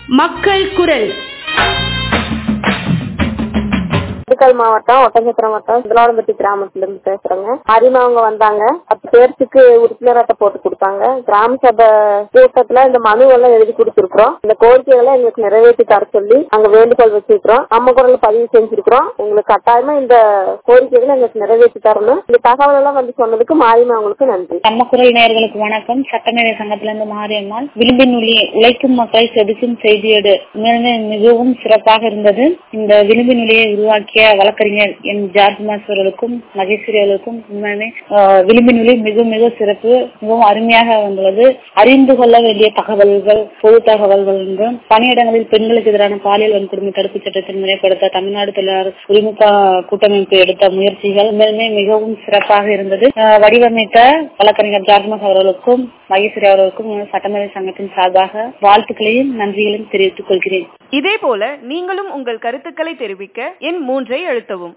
மக்கள் குரல். திண்டுக்கல் மாவட்டம் ஒட்டஞ்சத்திரம் மாவட்டம் முதலாளம்பட்டி கிராமத்துல இருந்து பேசுறேங்க. அரிமாவங்க வந்தாங்க, 10 பேருக்கு உறுப்பினர் அட்டை போட்டு கொடுத்தாங்க. கிராம சபை கூட்டத்துல இந்த மனு எல்லாம் எழுதி கொடுத்துருக்கோம். இந்த கோரிக்கைகளை எங்களுக்கு நிறைவேற்றி தர சொல்லி அங்க வேண்டுகோள் வச்சிருக்கிறோம். நம்ம குரல்ல பதிவு செஞ்சிருக்கிறோம். உங்களுக்கு கட்டாயமா இந்த கோரிக்கைகளை எங்களுக்கு நிறைவேற்றி தரணும். இந்த தகவல் எல்லாம் வந்து சொன்னதுக்கு மாரியம்மாவுக்கு நன்றி. நம்ம குரல் நேயர்களுக்கு வணக்கம். சட்டமேதை சங்கத்துல இருந்து மாரியம்மாள். விளிம்பின் ஒளியை உழைக்கும் மக்களை செதுக்கும் செய்தியோடு மிகவும் சிறப்பாக இருந்தது. இந்த விளிம்பின் ஒளியை உருவாக்கிய வழக்கறிஞர் என் ஜார்ஜ் மாஸ்டர்களுக்கும் மகேஸ்வரி அவர்களுக்கும் உண்மையுமே விளிம்பின் ஒளி மிக மிக சிறப்பு, மிகவும் அருமையாக வந்துள்ளது. அறிந்து கொள்ள வேண்டிய தகவல்கள், பொது தகவல்கள் என்றும் பணியிடங்களில் பெண்களுக்கு எதிரான பாலியல் வன்கொடுமை தடுப்பு சட்டத்தை முறைப்படுத்த தமிழ்நாடு தொழிலாளர் உரிமை கூட்டமைப்பு எடுத்த முயற்சிகள் உண்மையுமே மிகவும் சிறப்பாக இருந்தது. வடிவமைத்த வழக்கறிஞர் ஜார்ஜ் மாஸ் அவர்களுக்கும் மகேஸ்வரி அவர்களுக்கும் சட்டமேதை சங்கத்தின் சார்பாக வாழ்த்துக்களையும் நன்றிகளையும் தெரிவித்துக் கொள்கிறேன். இதே போல நீங்களும் உங்கள் கருத்துக்களை தெரிவிக்க எண் 3 அழுத்தவும்.